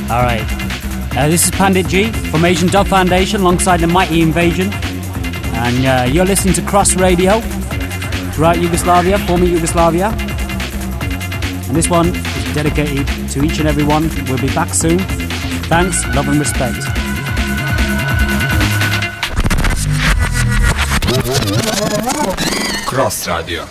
Alright. This is Pandit G from Asian Dub Foundation alongside the Mighty Invasion. And you're listening to Cross Radio throughout Yugoslavia, former Yugoslavia. And this one is dedicated to each and every one. We'll be back soon. Thanks, love and respect. Cross Radio.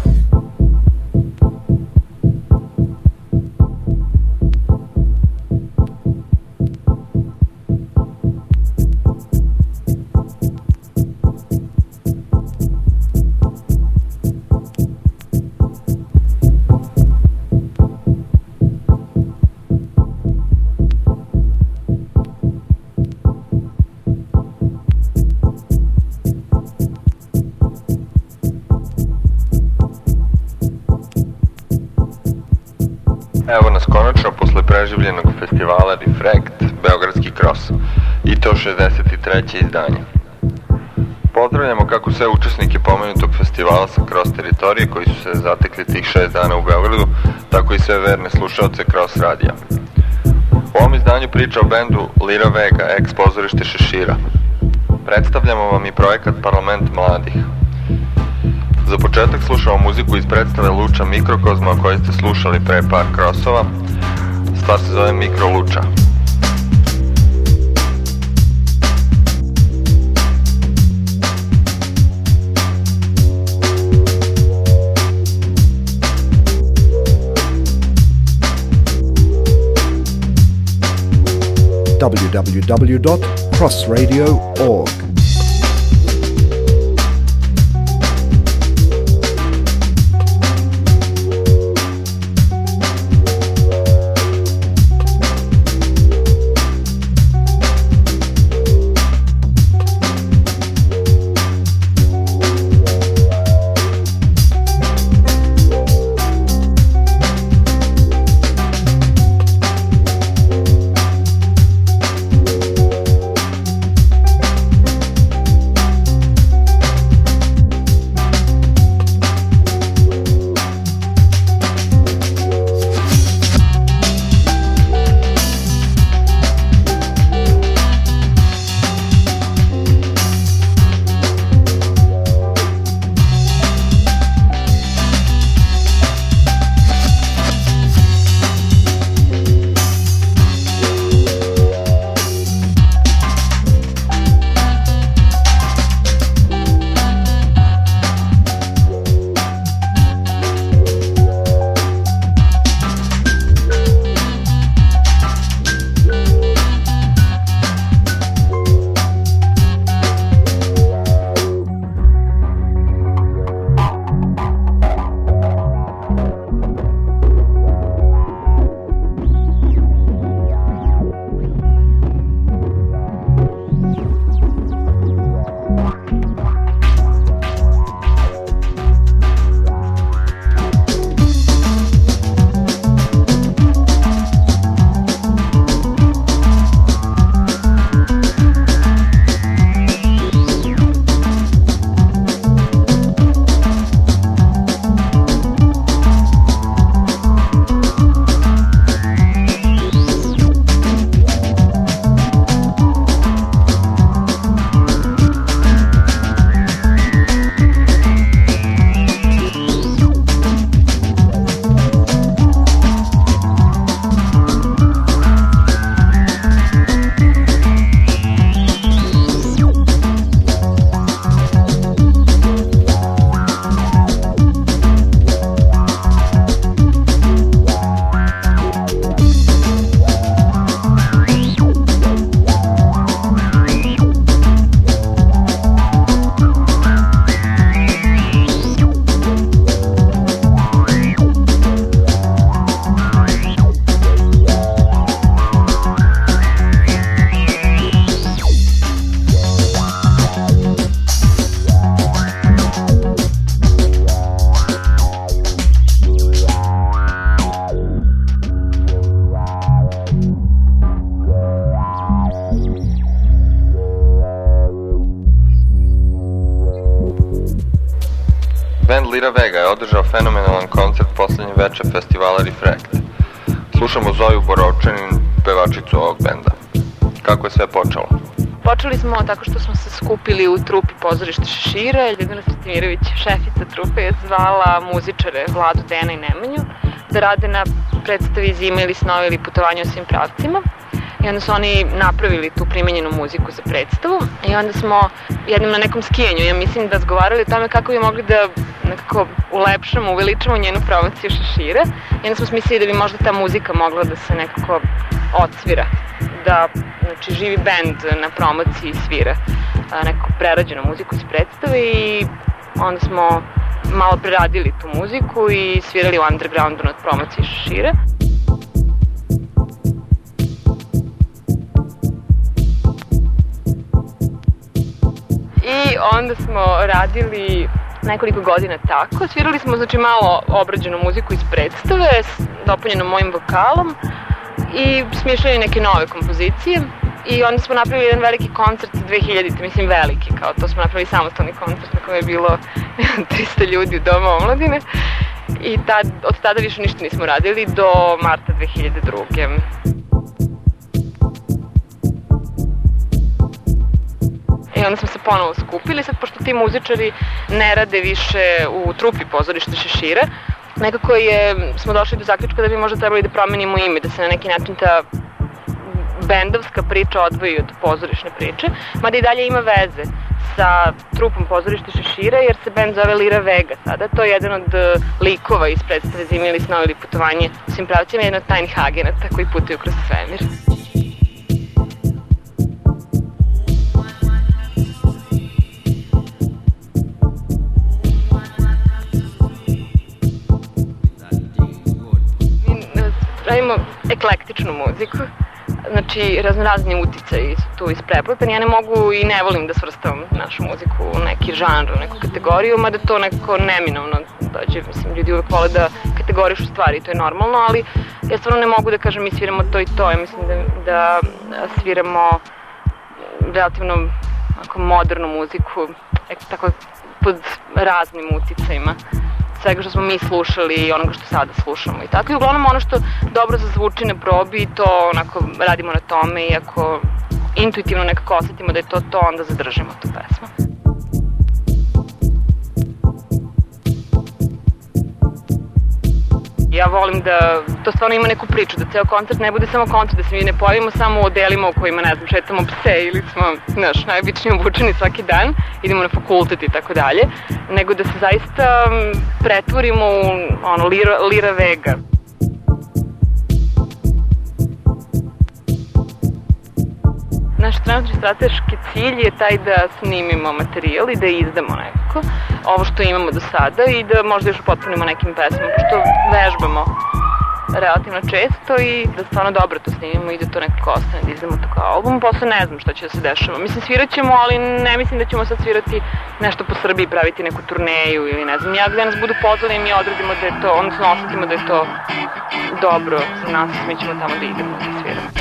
Evo nas konačno posle preživljenog festivala Refrekt, Beogradski Cross, i to 63. izdanje. Pozdravljamo kako sve učesnike pomenutog festivala sa Cross teritorije koji su se zatekli tih 6 dana u Beogradu, tako i sve verne slušaoce Cross radija. U ovom izdanju priča o bendu Lira Vega, ex pozorište Šešira. Predstavljamo vam i projekat Parlament mladih. Za početak slušamo muziku iz predstave Luča Mikrokozma koju ste slušali pre par krosova. Stvar se zove Mikro Luča. www.crossradio.org Band Lira Vega je održao fenomenalan koncert poslednje veče festivala Refrekt. Slušamo Zoju Borovčanin, pevačicu ovog benda. Kako je sve počelo? Počeli smo tako što smo se skupili u trupi pozorišta Šešira. Ljudmila Stimirović, šefica trupe, je zvala muzičare Vladu, Dena i Nemanju da rade na predstavi Zima ili snove ili putovanje u svim pravcima. I onda su oni napravili tu primenjenu muziku za predstavu i onda smo jednom na nekom skijanju, ja mislim, da razgovarali o tome kako bi mogli da nekako ulepšamo, uveličamo njenu promociju Šešira. I onda smo smislili da bi možda ta muzika mogla da se nekako odsvira, da znači, živi bend na promociji svira nekako prerađenu muziku iz predstave i onda smo malo preradili tu muziku i svirali u undergroundu nad promociji Šešira. I onda smo radili nekoliko godina tako. Svirali smo znači malo obrađenu muziku iz predstave, dopunjeno mojim vokalom i smišljali neke nove kompozicije. I onda smo napravili jedan veliki koncert 2000, mislim veliki, kao to smo napravili samostalni koncert na kojem je bilo 300 ljudi u Domu omladine. I od tada više ništa nismo radili do marta 2002. I onda smo se ponovo skupili, sad pošto ti muzičari ne rade više u trupi pozorišta Šešira, nekako smo došli do zaključka da bi možda trebali da promenimo ime, da se na neki način ta bendovska priča odvoji od pozorišne priče, mada i dalje ima veze sa trupom pozorišta Šešira, jer se bend zove Lira Vega sada. To je jedan od likova iz predstave Zima ili snove ili putovanje u svim pravcima, jedan od tajnih agenata koji putuju kroz svemir. Radimo eklektičnu muziku, znači raznorazni uticaji su tu isprepletani. Ja ne mogu i ne volim da svrstam našu muziku u neki žanr, u neku kategoriju, mada to nekako neminovno dođe. Mislim, ljudi uvek vole da kategorišu stvari, to je normalno, ali ja stvarno ne mogu da kažem mi sviramo to i to. Ja mislim da sviramo relativno modernu muziku, tako pod raznim uticajima svega što smo mi slušali i onoga što sada slušamo i tako. I uglavnom ono što dobro zazvuči na probi, to onako radimo na tome i ako intuitivno nekako osetimo da je to, onda zadržimo tu pesmu. Ja volim da to stvarno ima neku priču, da ceo koncert ne bude samo koncert, da se mi ne pojavimo samo u odelima u kojima, ne znam, šetamo pse ili smo, znaš, najobičnije obučeni svaki dan, idemo na fakultet i tako dalje, nego da se zaista pretvorimo u Lira Vega. Naš trenutni strateški cilj je taj da snimimo materijal i da izdamo nekako ovo što imamo do sada i da možda još upotpunimo nekim pesmama, pošto vežbamo relativno često i da stvarno dobro to snimimo i da to nekako ostane, da izdamo to kao album. Posle ne znam šta će da se dešava. Mislim, svirat ćemo, ali ne mislim da ćemo sad svirati nešto po Srbiji, praviti neku turneju ili ne znam. Ja gde nas budu pozvali i mi odradimo da je to, odnosno osetimo da je to dobro za nas, mi ćemo tamo da idemo da sviramo.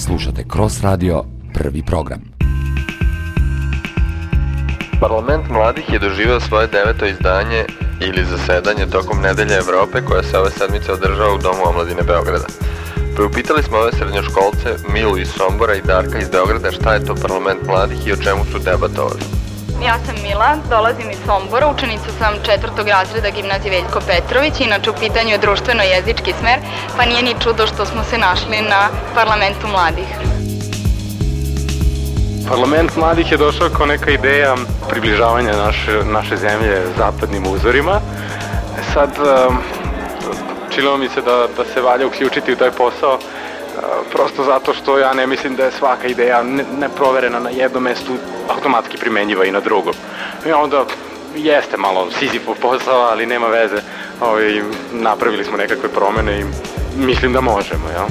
Slušate Cross Radio, prvi program. Parlament mladih je doživeo svoje 9. izdanje ili zasedanje tokom Nedelje Evrope koja se ove sedmice održava u Domu omladine Beograda. Priupitali smo ove srednjoškolce, Milu iz Sombora i Darka iz Beograda, šta je to Parlament mladih i o čemu su debatovali. Ja sam Mila, dolazim iz Sombora, učenica sam 4. razreda gimnazije Veljko Petrović, inače u pitanju je društveno-jezički smer, pa nije ni čudo što smo se našli na Parlamentu mladih. Parlament mladih je došao kao neka ideja približavanja naše zemlje zapadnim uzorima. Sad, činilo mi se da se valja uključiti u taj posao, prosto zato što ja ne mislim da je svaka ideja neproverena na jednom mestu automatski primenjiva i na drugom. I onda jeste malo Sizifov posao, ali nema veze. Napravili smo nekakve promene i mislim da možemo, jel?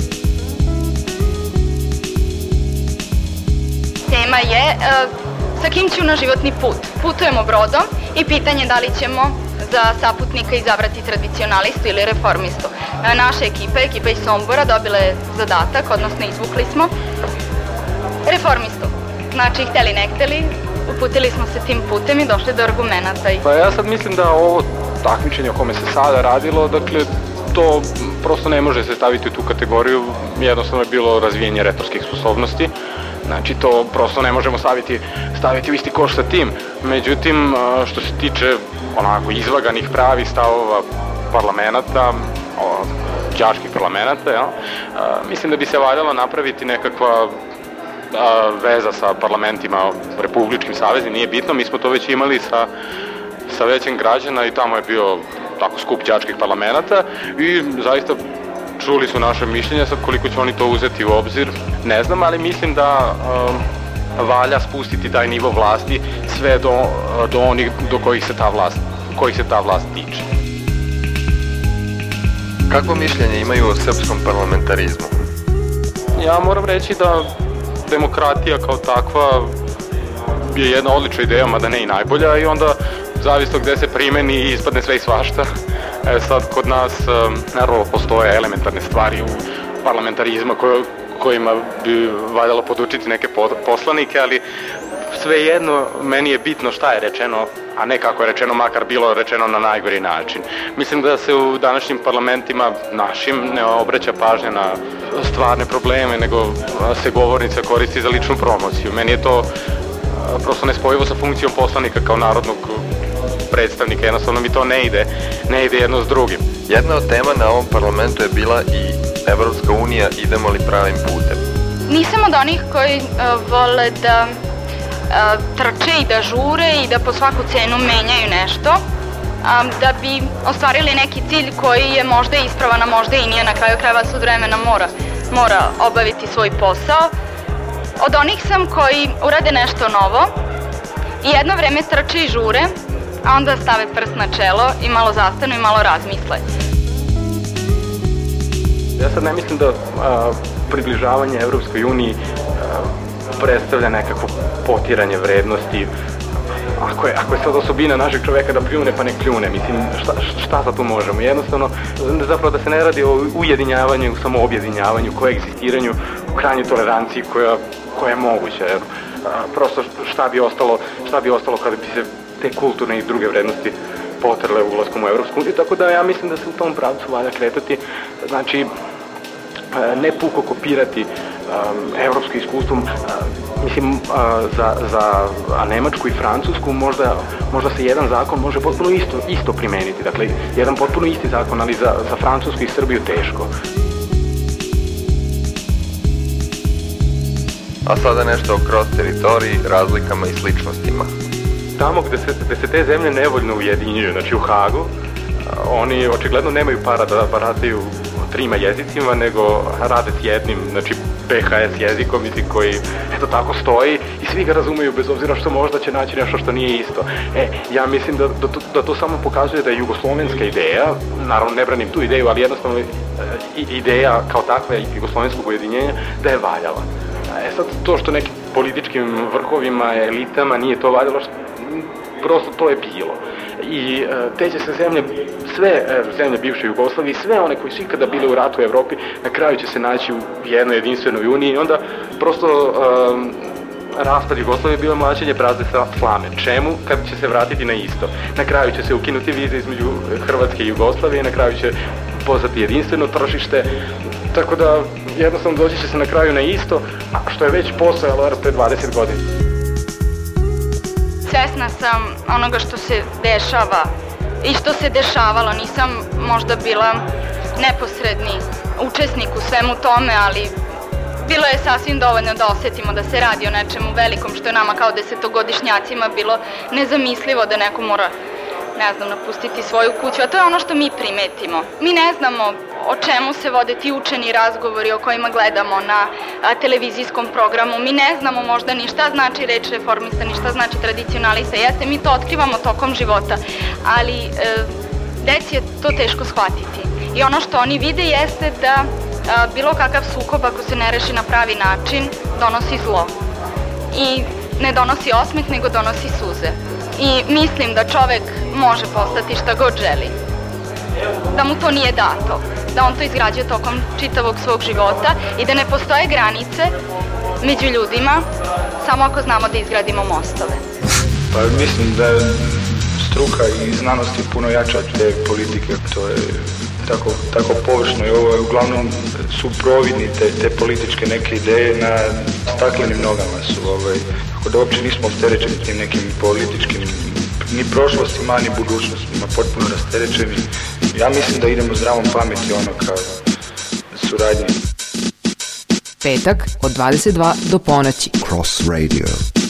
Tema je sa kim ću na životni put. Putujemo brodom i pitanje da li ćemo za saputnika izabrati tradicionalistu ili reformistu. Naša ekipa iz Sombora dobila je zadatak, odnosno izvukli smo reformistu. Znači, hteli ne hteli, uputili smo se tim putem i došli do argumenata. Pa ja sad mislim da ovo takmičenje o kome se sada radilo, dakle, to prosto ne može se staviti u tu kategoriju, jednostavno je bilo razvijenje retorskih sposobnosti. Znači, to prosto ne možemo staviti u isti koš sa tim. Međutim, što se tiče onako izvaganih pravih stavova parlamenta, đačkih parlamenta, ja, mislim da bi se valjalo napraviti nekakva veza sa parlamentima, republičkim savezima, nije bitno, mi smo to već imali sa većem građana i tamo je bio tako skup đačkih parlamenta i zaista čuli su naše mišljenje, sad koliko će oni to uzeti u obzir, ne znam, ali mislim da valja spustiti taj nivo vlasti sve do onih do kojih se ta vlast tiče. Kakvo mišljenje imaju o srpskom parlamentarizmu? Ja moram reći da demokratija kao takva je jedna odlična ideja, mada ne i najbolja, i onda zavisno gde se primeni i ispadne sve i svašta. Sad kod nas naravno postoje elementarne stvari u parlamentarizma kojima bi valjalo podučiti neke poslanike, ali svejedno meni je bitno šta je rečeno, a ne kako je rečeno, makar bilo rečeno na najgori način. Mislim da se u današnjim parlamentima našim ne obraća pažnja na stvarne probleme, nego se govornica koristi za ličnu promociju. Meni je to prosto nespojivo sa funkcijom poslanika kao narodnog predstavnika, jednostavno mi to ne ide jedno s drugim. Jedna od tema na ovom parlamentu je bila i Evropska unija, idemo li pravim putem? Nisam od onih koji vole da trče i da žure i da po svaku cenu menjaju nešto, da bi ostvarili neki cilj koji je možda ispravan, a možda i nije, na kraju krajeva sud vremena mora obaviti svoj posao. Od onih sam koji urade nešto novo i jedno vreme trče i žure, a onda stave prst na čelo i malo zastanu i malo razmisle. Ja sad ne mislim da približavanje Evropskoj uniji predstavlja nekakvo potiranje vrednosti. Ako je sad osobina našeg čoveka da pljune pa ne kljune, mislim, šta sad tu možemo? Jednostavno, zapravo da se ne radi o ujedinjavanju, samo objedinjavanju, koegzistiranju, u krajnjoj toleranciji koja je moguća. Prosto šta bi ostalo kada bi se te kulturne i druge vrednosti potrle ulaskom u Evropsku uniju, tako da ja mislim da se u tom pravcu valja kretati, znači ne puko kopirati evropsko iskustvo, mislim za Nemačku i Francusku možda se jedan zakon može potpuno isto primeniti, dakle jedan potpuno isti zakon, ali za Francusku i Srbiju teško. A sada nešto o cross teritoriji, razlikama i sličnostima. Tamo gde se te zemlje nevoljno ujedinjuju, znači u Hagu, oni očigledno nemaju para da barataju 3 jezicima, nego rade s jednim, znači PHS jezikom, koji eto tako stoji i svi ga razumeju bez obzira što možda će naći nešto što nije isto. Ja mislim da to samo pokazuje da je jugoslovenska ideja, naravno ne branim tu ideju, ali jednostavno ideja kao takva jugoslovenskog ujedinjenja da je valjala. Sad to što nekim političkim vrhovima, elitama nije to valjalo, prosto to je bilo. I te će se zemlje sve zemlje bivše Jugoslavije, sve one koji su ikada bili u ratu u Evropi, na kraju će se naći u jednoj jedinstvenoj uniji i onda prosto raspad Jugoslavije bilo mlaćenje prazne slame. Čemu? Kad će se vratiti na isto. Na kraju će se ukinuti vize između Hrvatske i Jugoslavije, na kraju će postati jedinstveno tržište, tako da jednostavno doći će se na kraju na isto, a što je već postojalo pre 20 godina. Svesna sam onoga što se dešava i što se dešavalo. Nisam možda bila neposredni učesnik u svemu tome, ali bilo je sasvim dovoljno da osetimo da se radi o nečemu velikom, što je nama kao desetogodišnjacima bilo nezamislivo da neko mora, ne znam, napustiti svoju kuću, a to je ono što mi primetimo. Mi ne znamo o čemu se vode ti učeni razgovori o kojima gledamo na televizijskom programu. Mi ne znamo možda ni šta znači reč reformista, ni šta znači tradicionalista. Jeste, mi to otkrivamo tokom života, ali deci je to teško shvatiti. I ono što oni vide jeste da bilo kakav sukob, ako se ne reši na pravi način, donosi zlo. I ne donosi osmeh, nego donosi suze. I mislim da čovek može postati šta god želi. Da mu to nije dato. Da on to izgrađuje tokom čitavog svog života i da ne postoje granice među ljudima, samo ako znamo da izgradimo mostove. Pa mislim da je struka i znanost je puno jača od te politike. To je tako površno i ovo je uglavnom su providni te političke neke ideje na staklenim nogama su. Tako da uopće nismo opterećeni tim nekim političkim ni prošlostima, ni budućnostima, potpuno rasterećeni. Ja mislim da idemo zdravom pameti ka suradnji. Petak od 22 do ponoći. Cross Radio.